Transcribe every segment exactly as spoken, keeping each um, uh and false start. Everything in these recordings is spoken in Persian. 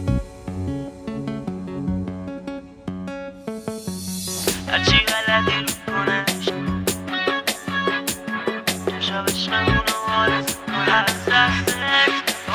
هرچی غلطی رو کنش شب عشقمونو آرزو کن از دستش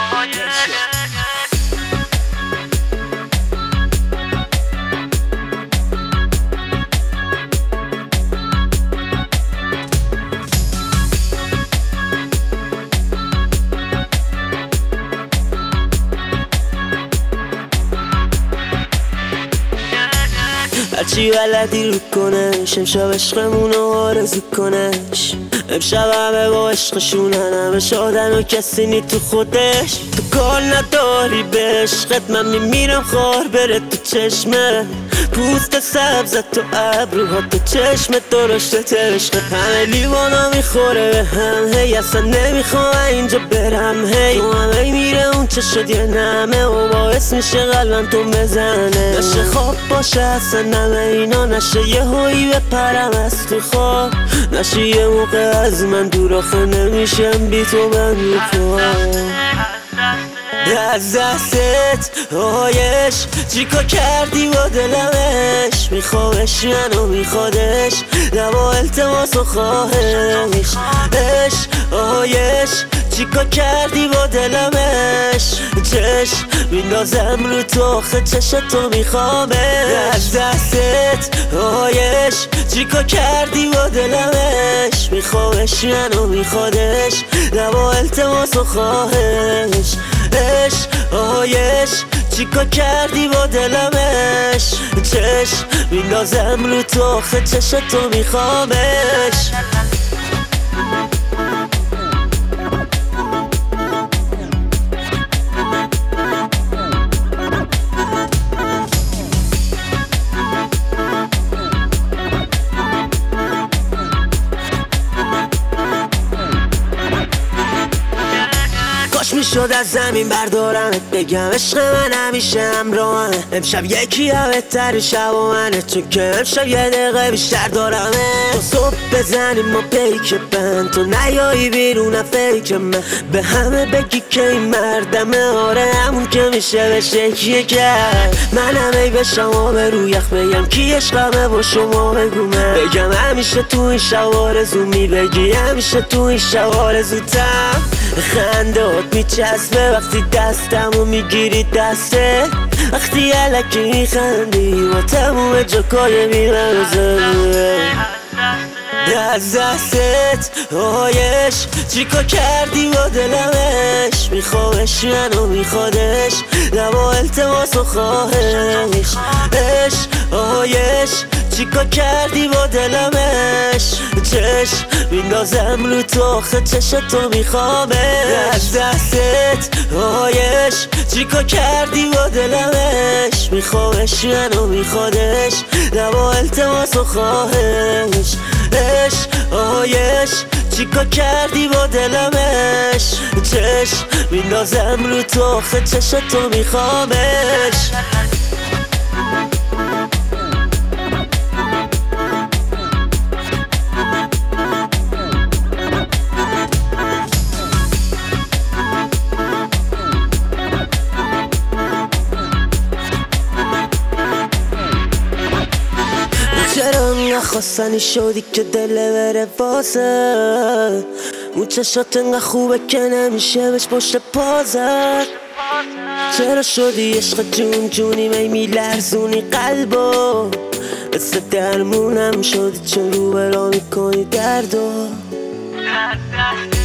هرچی بلدی رو کنش امشب عشقمونو آرزو کنش امشب همه با عشقشونن همه شادن و کسی نی تو خودش تو کار نداری به عشقت من میمیرم خار بره تو چشمه پوست سبزت تو ابروها تو چشم درشت عشقت همه لیوانا میخوره به هم هی اصلا نمیخوام اینجا برم هی تو همه میره اون چه شد یه نمه و باعث میشه قلبم تو بزنه نشه خواب باشه اصلا نمه اینا نشه یه هایی بپرم از تو خواب نشه یه موقع از من دور آخه نمیشم بی تو من میخوام از دستت آیش چیکار کردی با دلمش میخوامش منو میخوادش نبا التماس و خواهش اش آیش چیکار کردی با دلمش چشم میندازم رو تو آخه چشتو میخوامش از دستت آیش چیکار کردی با دلمش میخوامش منو میخوادش نبا التماس و خواهش اش آیش چیکار کردی با دلمش چشم میندازم رو تو آخه چشتو میخوامش میشد از زمین بردارمت بگم عشق من همیشه همراهمه امشب یکی همه تر شب و منه چون که امشب یه دقیقه بیشتر دارمه تو صبح بزنیم ما پیک بند تو نیایی بیرون فیک من به همه بگی که این مردمه آره همون که میشه بشه کیه کرد من همه به شما به رو یخ بگم کی عشقمه با شما بگو من بگم همیشه تو این شب آرزو می بگی همیشه تو این شب آرزوتم خندات میچسبه وقتی دستمو میگیری دسته وقتی علکی میخندی با تموم جاکای میرزه از دستت آیش چیکار کردی با دلمش میخوامش منو میخوادش نبا التماس و خواهش اش آیش چیکار کردی با دلمش چشم میندازم رو تو آخه چشتو میخوامش از دستت آیش چیکار کردی با دلمش میخوامش منو میخوادش نبا التماس و خواهش اش آیش چیکار کردی با دلمش چشم میندازم رو تو آخه چشتو میخوامش چرا انگه خواستنی شدی که دله بره واسه اون چشات انگه خوبه که نمیشه بهش پشت پازد چرا شدی عشق جون جونی می میلرزونی قلبو مثل درمونم شدی چون رو برا میکنی دردو